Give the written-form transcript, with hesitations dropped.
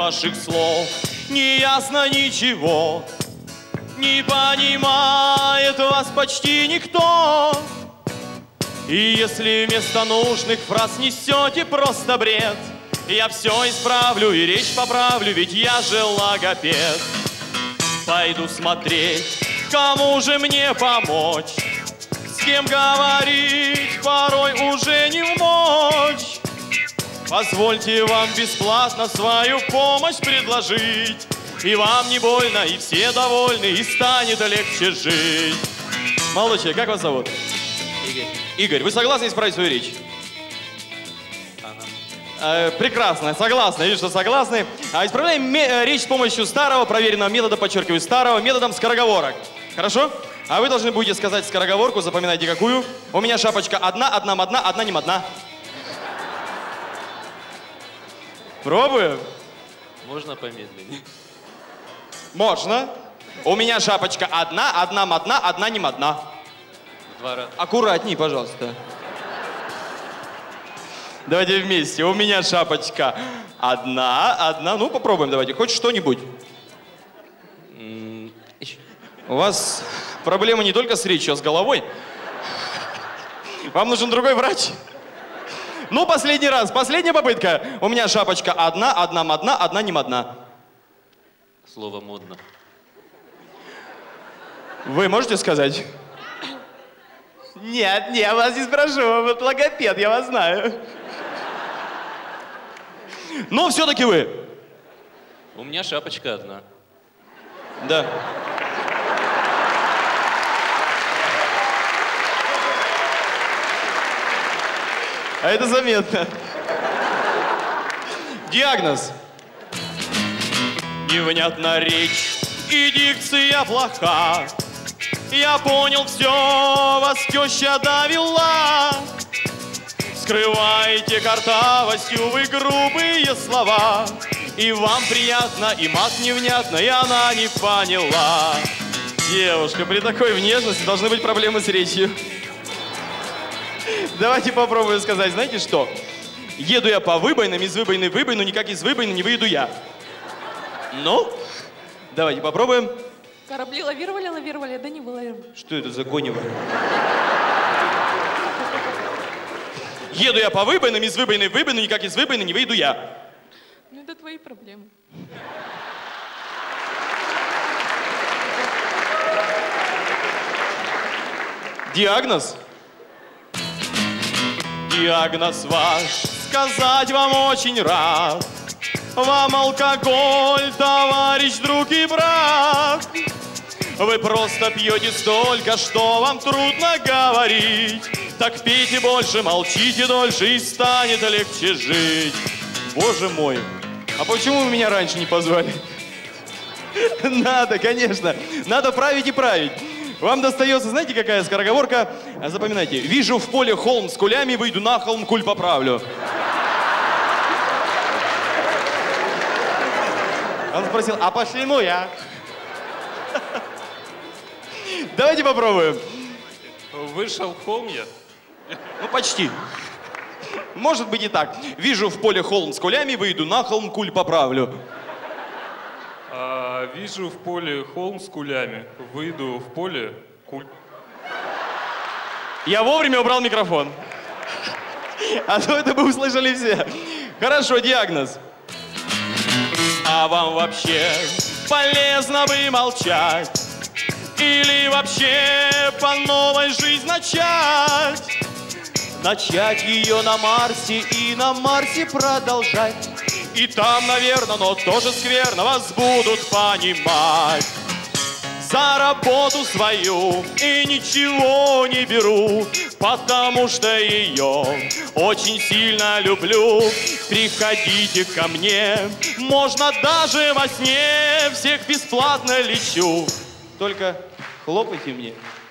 ваших слов не ясно ничего, не понимает вас почти никто. И если вместо нужных фраз несете просто бред, я все исправлю и речь поправлю, ведь я же логопед. Пойду смотреть, кому же мне помочь, с кем говорить порой уже не вмочь. Позвольте вам бесплатно свою помощь предложить, и вам не больно, и все довольны, и станет легче жить. Молодой человек, как вас зовут? Игорь. Игорь, вы согласны исправить свою речь? Ага. Прекрасно, согласны, вижу, что согласны. Исправляем речь с помощью старого проверенного метода, подчеркиваю, старого методом скороговорок. Хорошо? А вы должны будете сказать скороговорку, запоминайте какую. У меня шапочка одна, одна модна, одна не модна. Пробуем? Можно помедленнее? Можно. У меня шапочка одна, одна модна, одна не модна. 2 раза. Аккуратней, пожалуйста. Давайте вместе. У меня шапочка одна. Ну, попробуем давайте. Хоть что-нибудь. У вас проблемы не только с речью, а с головой. Вам нужен другой врач? Ну, последний раз. Последняя попытка. У меня шапочка одна, одна модна, одна не модна. Слово модно. Вы можете сказать? Нет, я вас не спрошу. Вот логопед, я вас знаю. Но все-таки вы. У меня шапочка одна. Да. А это заметно. Диагноз. Невнятна речь и дикция плоха. Я понял все, вас теща довела. Скрываете картавостью вы грубые слова. И вам приятно, и мат невнятно, и она не поняла. Девушка, при такой внешности должны быть проблемы с речью. Давайте попробуем сказать, знаете что? Еду я по выбойным, из выбойной в выбойну, никак из выбойны не выеду я. Ну, давайте попробуем. Корабли лавировали, да не выловим. Что это за конево? Еду я по выбойным, из выбойной в выбойну, никак из выбойны не выеду я. Ну это твои проблемы. Диагноз? Диагноз ваш, сказать вам очень рад. Вам алкоголь, товарищ, друг и брат. Вы просто пьете столько, что вам трудно говорить. Так пейте больше, молчите дольше, и станет легче жить. Боже мой, а почему вы меня раньше не позвали? Надо, конечно, надо править и править. Вам достается, знаете, какая скороговорка? Запоминайте. Вижу в поле холм с кулями, выйду на холм, куль поправлю. Он спросил, а почему я? Давайте попробуем. Вышел в холм я. Ну, почти. Может быть и так. Вижу в поле холм с кулями, выйду на холм, куль поправлю. Вижу в поле холм с кулями. Выйду в поле куль. Я вовремя убрал микрофон. А то это бы услышали все. Хорошо, диагноз. А вам вообще полезно бы молчать? Или вообще по новой жизнь начать? Начать ее на Марсе и на Марсе продолжать. И там, наверное, но тоже скверно вас будут понимать. За работу свою и ничего не беру, потому что ее очень сильно люблю. Приходите ко мне, можно даже во сне, всех бесплатно лечу. Только хлопайте мне.